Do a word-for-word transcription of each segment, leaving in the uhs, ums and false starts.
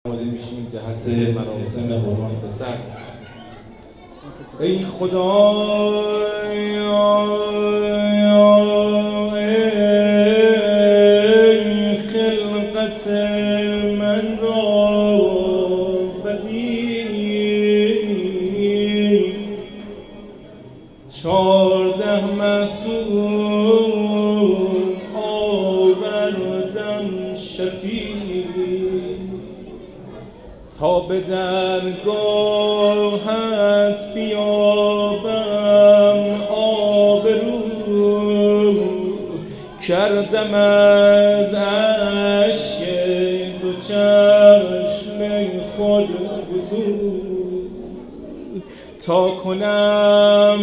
آماده میشیم جهت مراسم قربان پسر. ای خدایا ای خلقت من را بدی، چارده معصوم آوردم شفیع، تا به درگاهت بیابم آبرو، کردم از اشک دو چشم خود وضو، تا کنم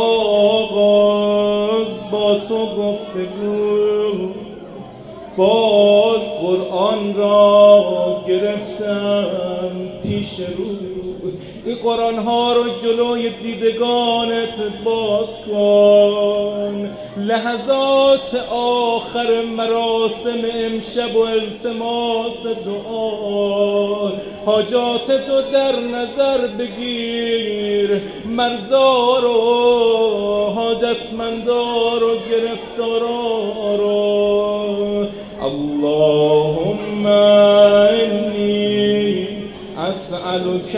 آغاز با تو گفتگو. باز قرآن را گرفتم پیش رو، این قرآن ها رو جلوی دیدگانت باز کن. لحظات آخر مراسم امشب و التماس دعا، حاجات تو در نظر بگیر، مرزا رو، حاجتمندا رو، گرفتارا رو. اللهم انی اسألك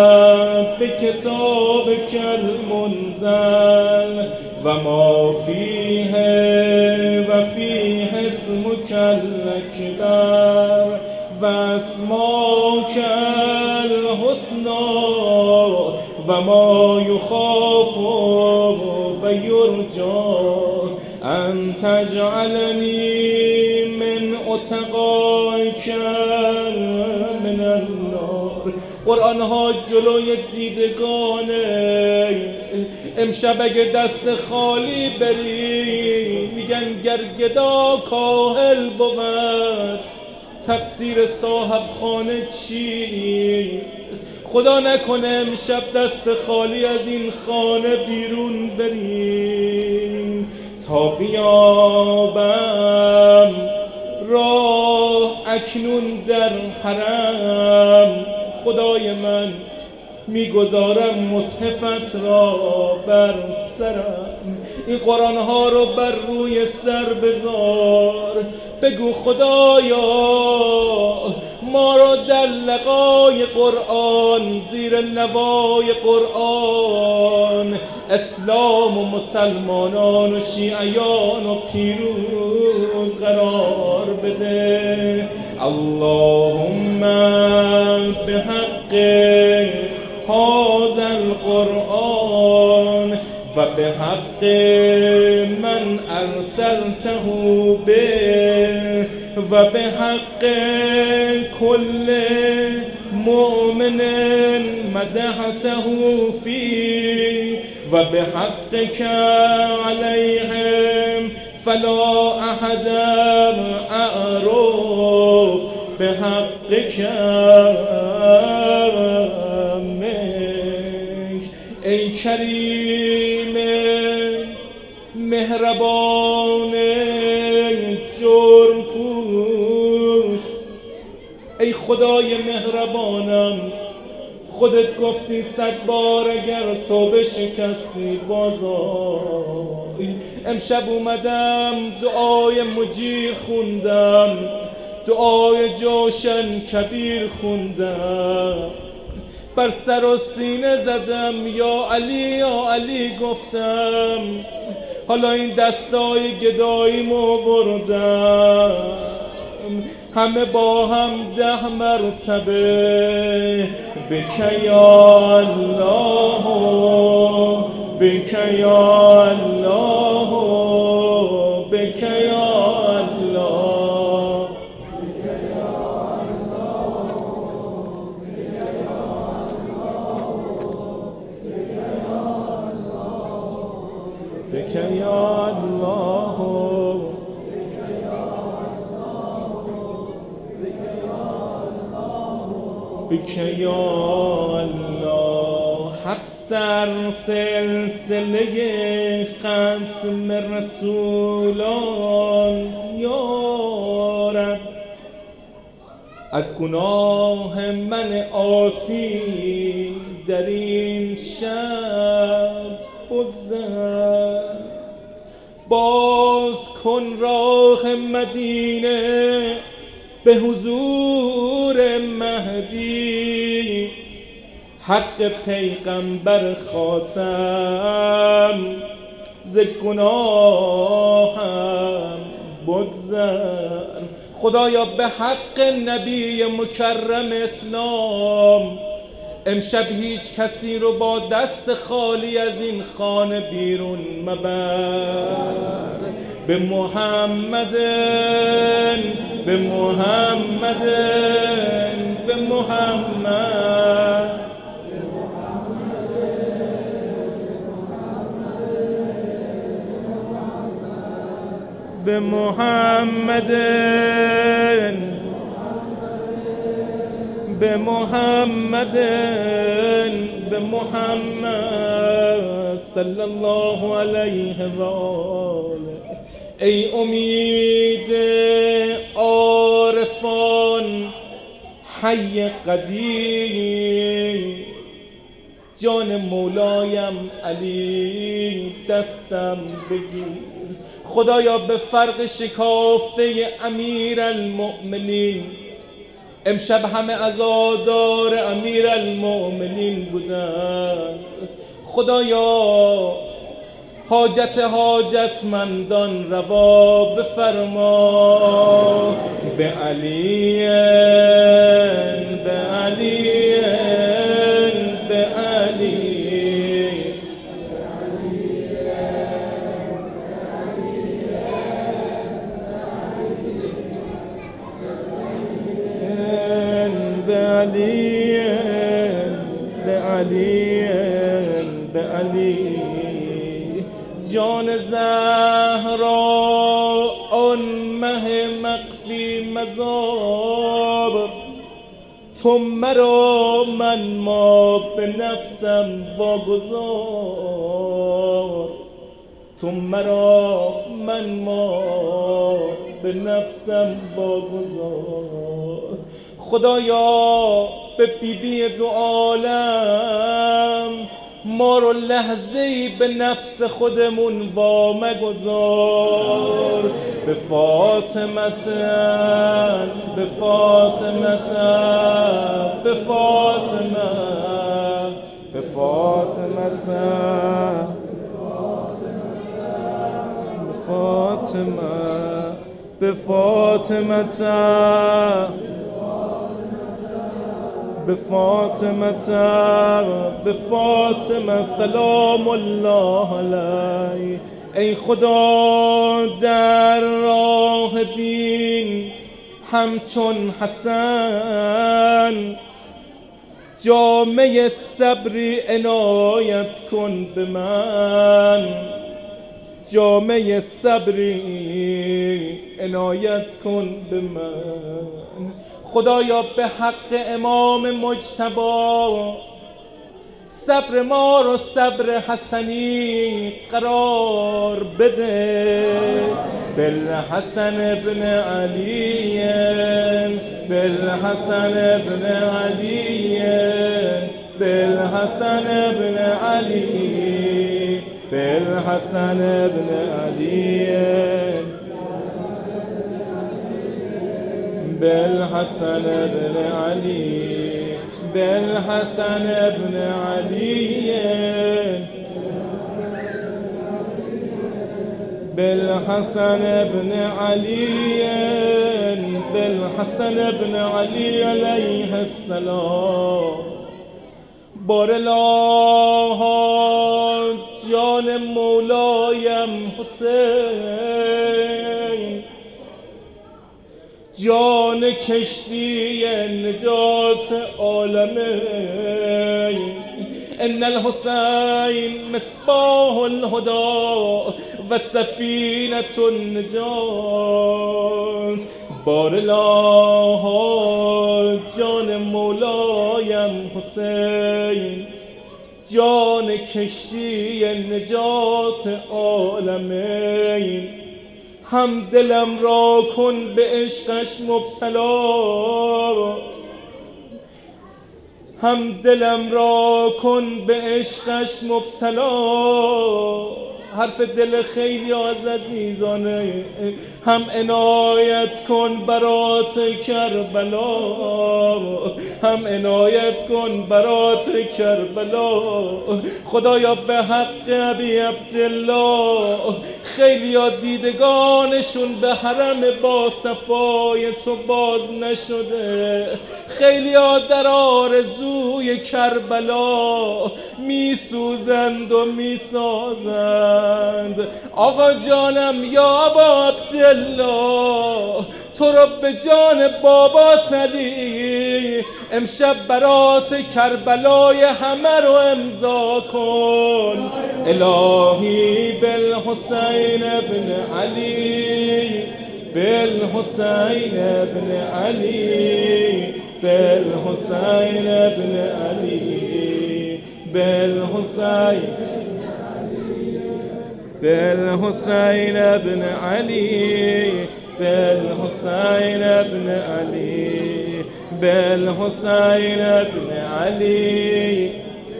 بکتابک المنزل و ما فیه و فیه اسمک الاکبر و اسماک الحسنی و ما یخاف و یرجا ان تجعلنی من اتقایک من النار. قرآن ها جلوی دیدگانه. امشب اگه دست خالی بری، میگن گرگدا کاهل بود، تقصیر صاحب خانه چی؟ خدا نکنه امشب دست خالی از این خانه بیرون بریم، تا بیابم راه اکنون در حرم. خدای من میگذارم مصحفت را بر سرم، این قرآن ها رو بر روی سر بذار، بگو خدایا ما را در لقای قرآن، زیر نوای قرآن، اسلام و مسلمانان و شیعیان و پیروز قرار بده. اللهم بحق هذا القرآن و بحق من ارسلته به و بحق كل مؤمن مدحته فيه و بحقك عليهم فلا احد اعرف بحقك منك. ای کریم مهربان جرم پوش، ای خدای مهربانم، خودت گفتی صد بار اگر توبه شکستی بازآی. امشب اومدم دعای مجیر خوندم، دعای جوشن کبیر خوندم، بر سر و سینه زدم یا علی یا علی گفتم، حالا این دستای گداییمو بردم، همه با هم ده مرتبه بک یا الله بک یا الله بک یا الله بک یا الله بک یا الله. حق سر سلسله ختم رسولان یا رب، از گناه من عاصی در این شب بگذر. باز کن راه مدینه به حضور مهدی، حق پیغمبر خاتم ز گناهم بگذر. خدایا به حق نبی مکرم اسلام امشب هیچ کسی رو با دست خالی از این خانه بیرون مبر. به محمد به محمد به محمد به محمد به محمد به محمد صلی الله علیه و آله. ای امید عارفان حی قدیم، جان مولایم علی دستم بگیر. خدایا به فرق شکافته امیر المؤمنین، امشب همه عزادار امیر المؤمنین بودن. خدایا حاجت حاجتمندان روا بفرما. به علی به علی به علی به علی به علی به علی. جان زهرا آن مه مخفی مزار، تو مرا من ما به نفسم واگذار. تو مرا من ما به نفسم واگذار. خدایا به بی بی دو عالم ما رو لحظه‌ای به نفس خودمون وا مگذار. به فاطمتن به فاطمتن به فاطمه به فاطمتن به فاطمه به فاطمتن به فاطمه به فاطمه سلام الله علیه. ای خدا در راه دین همچون حسن جامه صبری عنایت کن به من. جامه صبری عنایت کن به من. خدایا به حق امام مجتبی صبر ما رو صبر حسنی قرار بده. بالحسن ابن علی بالحسن ابن علی بالحسن ابن علی بالحسن ابن علی بالحسن ابن علی بالحسن ابن علی بالحسن ابن علی بالحسن ابن علی علیه السلام. بارالله جان مولایم حسین، جان کشتی نجات عالمین. ان الحسین مصباح الهدى و سفینة النجات. بارالله جان مولایم حسین، جان کشتی نجات عالمین. هم دلم را کن به عشقش مبتلا، هم دلم را کن به عشقش مبتلا. حرف دل خیلی از عزیزانه. هم عنایت کن برات کربلا، هم عنایت کن برات کربلا. خدایا به حق ابی عبدالله، خیلی ها دیدگانشون به حرم با صفای تو باز نشده، خیلی ها در آرزوی کربلا میسوزند و میسازند. آقا جانم یا ابا عبدالله، تو رو به جان بابات علی امشب برات کربلای همه رو امضا کن. الهی بالحسین ابن علی، بالحسین ابن علی، بالحسین ابن علی، بالحسین بالحسين ابن علي، بالحسين ابن علي، بالحسين ابن علي،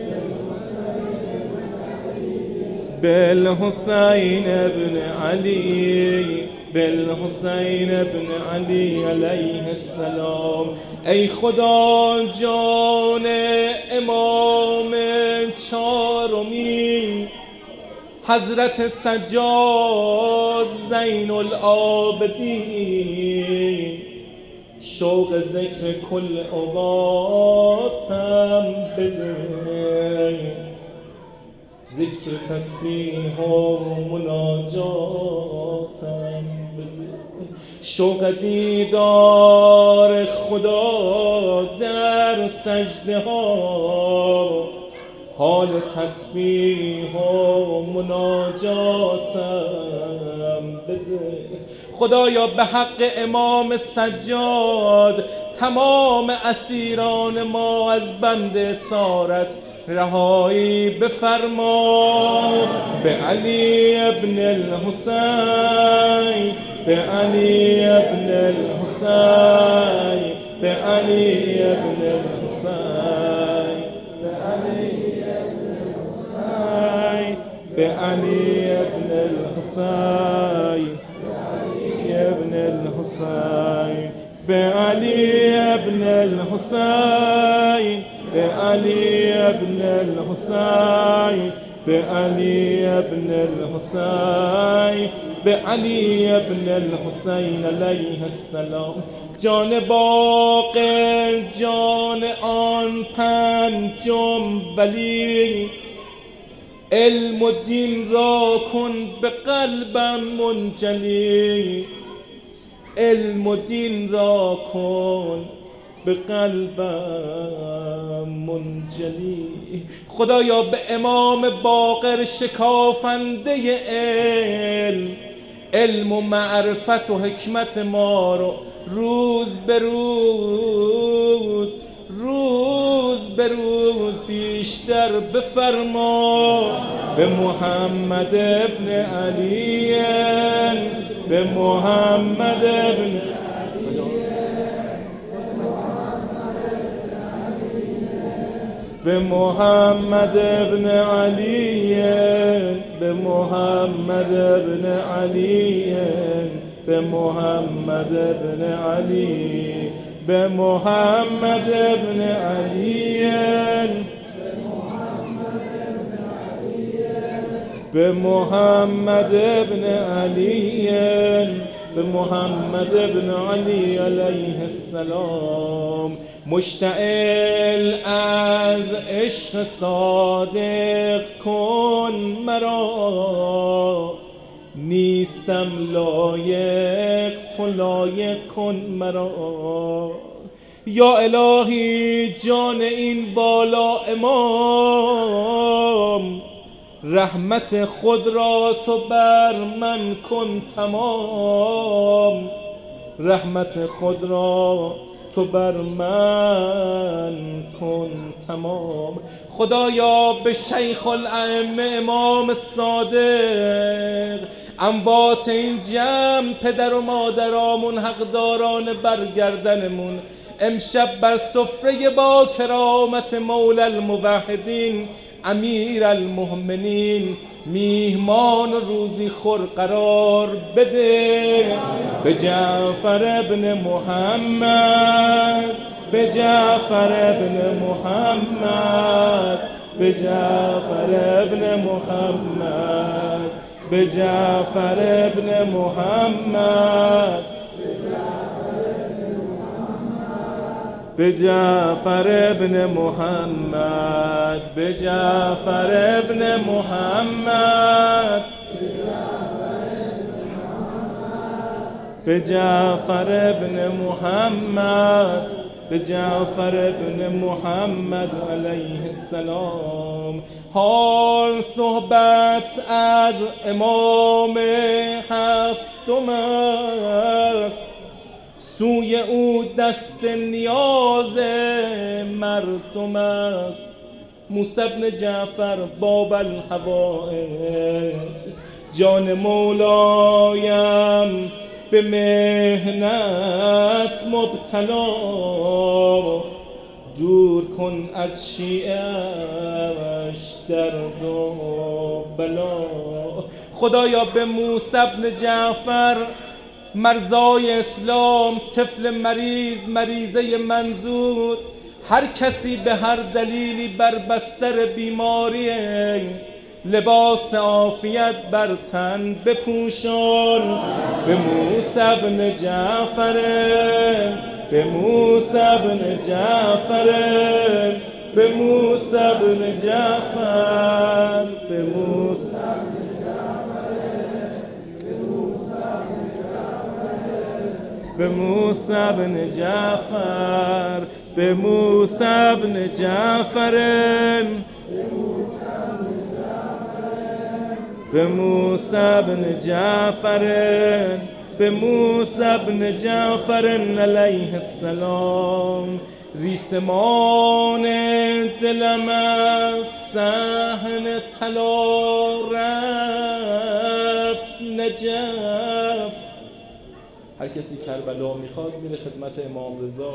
بالحسين ابن علي، بالحسين ابن علي علیه السلام. ای خدا جان امام چارمین حضرت سجاد زین العابدین، شوق ذکر کل اوقاتم بده، ذکر تسبیح و مناجاتم بده. شوق دیدار خدا در سجده ها، حال تسبیح و مناجاتم بده. خدایا به حق امام سجاد تمام اسیران ما از بند اسارت رهایی بفرما. به علی ابن الحسین، به علی ابن الحسین، به علی ابن الحسین، به علی بعلي ابن الحسين، ابن الحسين، بعلي ابن الحسين، بعلي ابن الحسين، بعلي ابن الحسين، بعلي ابن الحسين علیه السلام. جان باقر جان آن پنجم ولی، علم و دین را کن به قلبم منجلی، علم و دین را کن به قلبم منجلی. خدایا به امام باقر شکافنده علم، علم و معرفت و حکمت ما رو روز به روز روز به روز بیشتر بفرما. به محمد ابن علی، به محمد ابن به محمد ابن علی، به محمد ابن علی، به محمد ابن علی، به محمد ابن علی، به محمد ابن علی، به محمد ابن علی علیه السلام. مشتعل از عشق صادق کن مرا، نیستم لایق تو لایق کن مرا. یا الهی جان این بالا امام، رحمت خود را تو بر من کن تمام، رحمت خود را تو بر من کن تمام. خدایا به شیخ الائمه امام صادق اموات این جمع پدر و مادرامون، حقداران برگردنمون، امشب بر سفره با کرامت مولا الموحدین امیر المؤمنین میهمان و روزی خور قرار بده. به جعفر ابن محمد، به جعفر ابن محمد، به جعفر ابن محمد، به جعفر ابن محمد، به جعفر ابن محمد، به جعفر ابن محمد، به جعفر ابن محمد، به جعفر ابن محمد علیه السلام. حال صحبت از امام هفتم است، سوی او دست نیاز مردم است. موسی بن جعفر باب الحوائج، جان مولایم به مهنت مبتلا، دور کن از شیعش درد و بلا. خدایا به موسی بن جعفر مرزای اسلام، طفل مریض، مریضه منظور، هر کسی به هر دلیلی بر بستر بیماری، لباس عافیت بر تن بپوشان. به موسی بن جعفر، به موسی بن جعفر، به موسی بن جعفر، به موسی به موسی بن جعفر، به موسی بن جعفر، به موسی بن جعفر، به موسی بن جعفر علیه السلام. ریسمان دلم از صحن طلا رفت نجف. هر کسی کربلا میخواد میره خدمت امام رضا.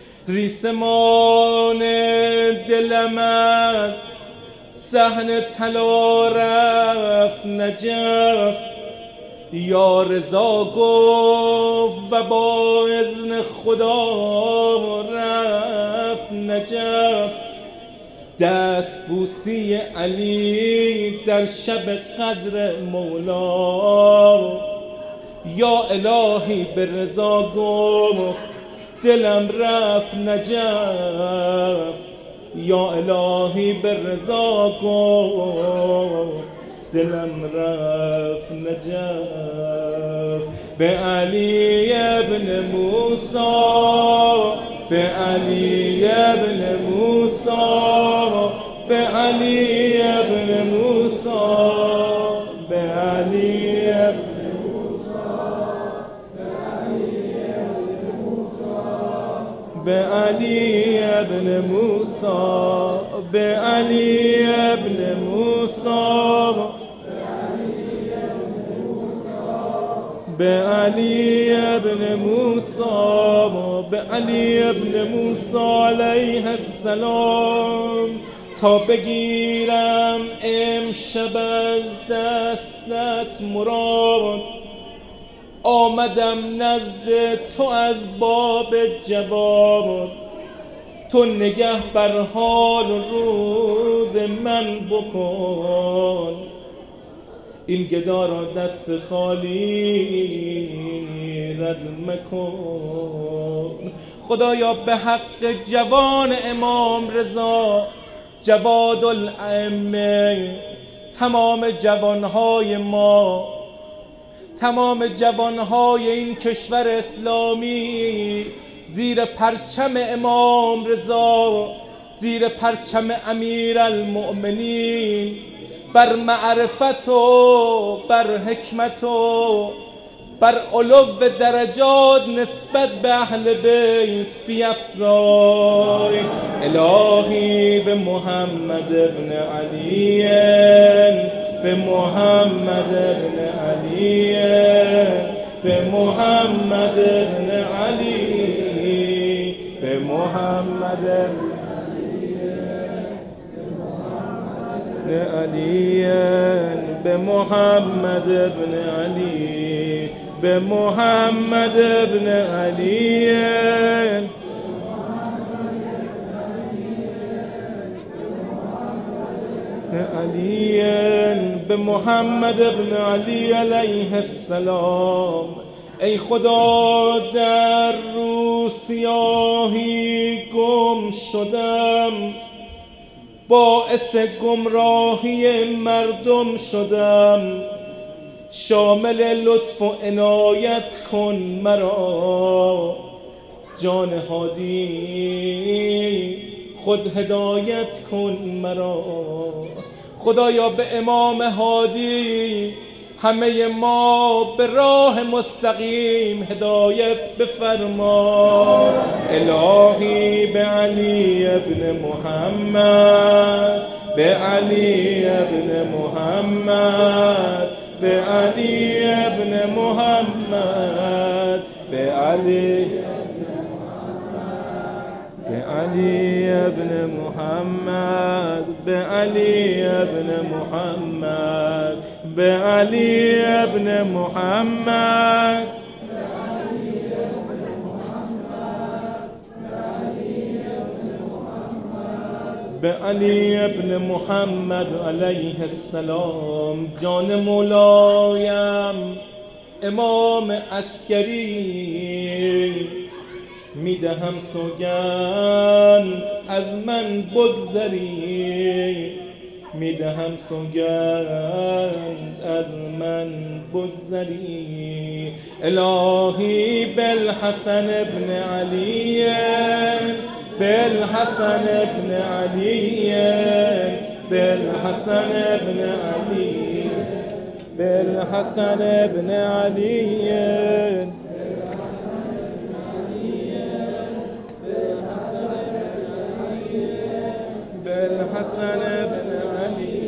ریسمان دلم از صحن طلا رفت نجف، یا رضا گفت و با اذن خدا رفت نجف. دست بوسی علی در شب قدر مولا، یا الهی به رضا گفت دلم رفت نجف، یا الهی به رضا گفت دلم رفت نجف. به علی ابن موسی، به علی ابن موسی، به علی ابن موسی، به علی ابن به علی ابن موسی، به علی ابن موسی، به علی ابن موسی، به علی ابن موسی علیه السلام. تا بگیرم امشب از دستت مراد، آمدم نزد تو از باب جواد. تو نگه بر حال و روز من بکن، این گدا را دست خالی رد مکن. خدایا به حق جوان امام رضا، جواد الائمه، تمام جوانهای ما، تمام جوانهای این کشور اسلامی، زیر پرچم امام رضا، زیر پرچم امیر المؤمنین، بر معرفت و بر حکمت و بر علو درجات نسبت به اهل بیت بیفزای. الهی به محمد ابن علی به محمد ابن علی، به محمد ابن علی، به محمد ابن علی، به محمد ابن علی، به محمد ابن علی، علی، به محمد ابن علی علیه السلام. ای خدا در رو سیاهی گم شدم، باعث گمراهی مردم شدم، شامل لطف و عنایت کن مرا جان هادی، خود هدایت کن مرا. خدایا به امام هادی همه ما به راه مستقیم هدایت بفرما. الهی به علی ابن محمد، به علی ابن محمد، به علی ابن محمد، به علی به علی ابن محمد، به علی ابن محمد، به علی ابن محمد، به علی ابن محمد علیه السلام. جان مولایم امام عسکری، میدهم سوگند از من بگذری، میدهم سوگند از من بگذری. الهی بالحسن ابن علی، بالحسن ابن علی، بالحسن ابن علی، بالحسن ابن علی، بالحسن ابن علی،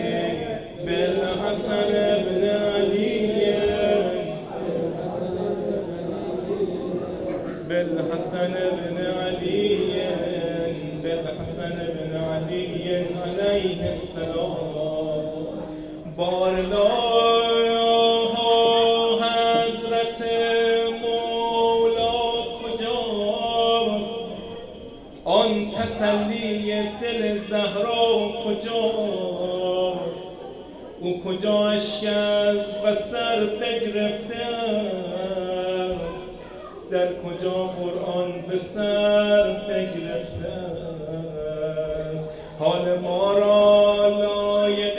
بالحسن ابن علی، بالحسن ابن علی، بالحسن ابن علی علیه السلام. بارلا حضرت مولا کجاست؟ آن تسلی دل زهرا کجاست؟ او کجا اشک و سر بگرفته است؟ در کجا قرآن به سر بگرفته است؟ حال ما را لایق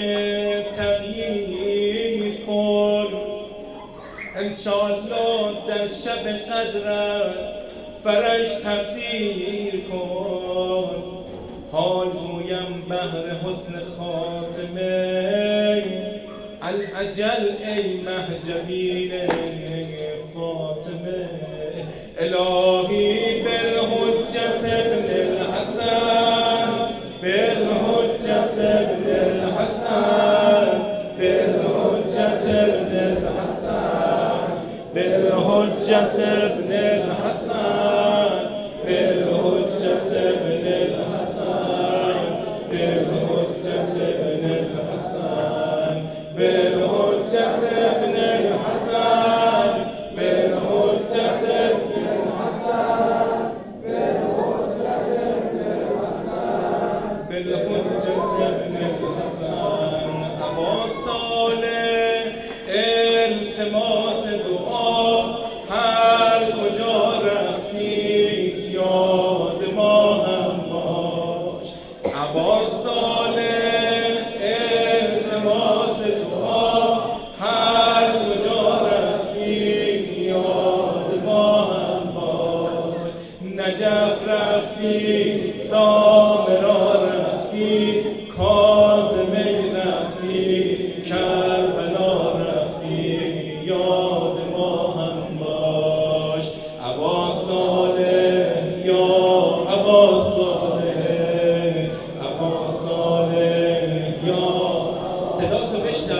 تغییر کن انشاءالله، در شب قدرت فرج تقدیر کن. حال گویم بهر حسن خاتمه، العجل ای مهجبین فاطمه. الهی بالحجت ابن الحسن، بالحجت ابن الحسن، بالحجت ابن الحسن، بالحجت ابن الحسن، بالحجت ابن الحسن، بالحجت ابن الحسن، بالحجت ابن الحسن، بالحجت ابن الحسن، بالحجت ابن الحسن، بالحجت ابن الحسن. ابا صالح التماس دعا، هر کجا رفتی یاد ما هم باش. ابا صالح التماس دعا، هر کجا رفتی یاد ما هم باش. نجف رفتی، سامرا رفتی، کاظمه رفتی، کربلا رفتی، یاد ما هم باش. ابا صالح یا ابا صالح، ابا صالح یا صدا تو بشنوم.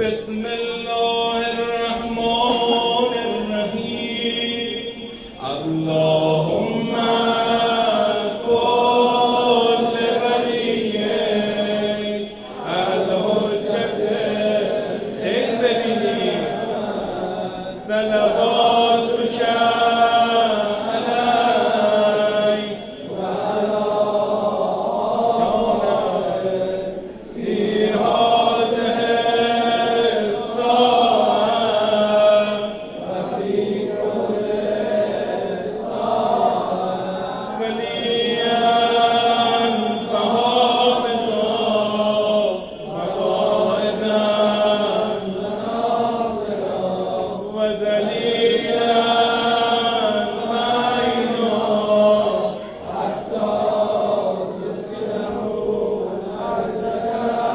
بسم الله الرحمن الرحیم. اللهم کن لولیک الحجة خیر ببینید صلواتک علی و علی جانه فی هذه الساعة و فی کل ساعة ولیا و حافظا و قائدا و ناصرا و دلیلا و عینا حتی تسکنه ارضک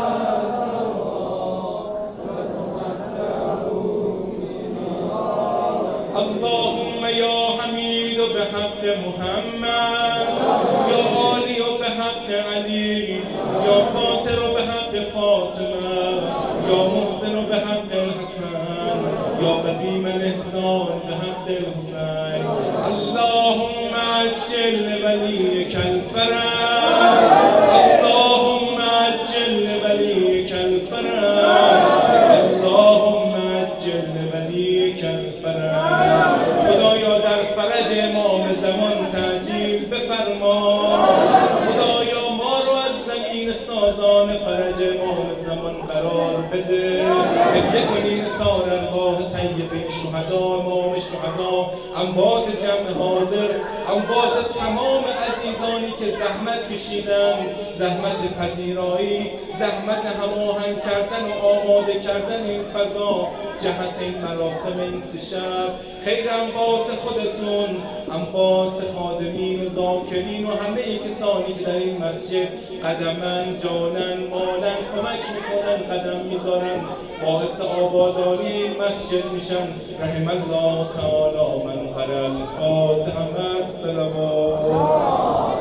اللهم یا حمید بحق محمد یا عالی بحق علی یا فاطر بحق فاطمه یا محسن بحق الحسن یا قدیم الاحسان بحق الحسین. اللهم عجل لولیک الفرج اللهم عجل لولیک الفرج اللهم عجل لولیک الفرج. خدایا در فرج امام زمان تعجیل بفرما. خدایا ما رو از زمین سازان فرج امام زمان قرار بده. هدیه کنی نثار ارواح طیبین شهدا امام شهدا، اموات جمع حاضر، اموات تمام عزیزانی که زحمت کشیدن، زحمت پذیرایی، زحمت هماهنگ کردن و آماده کردن این فضا جهت این مراسم این سه شب. خیر اموات خودتون، اموات خادمین و ذاکرین و همه کسانی که در این مسجد قدمن، جانن، مالن، کمک میکنن، قدم میذارن، باعث آبادانی این مسجد میشن. رحم الله تعالی من قرأ الفاتحه مع الصلوات.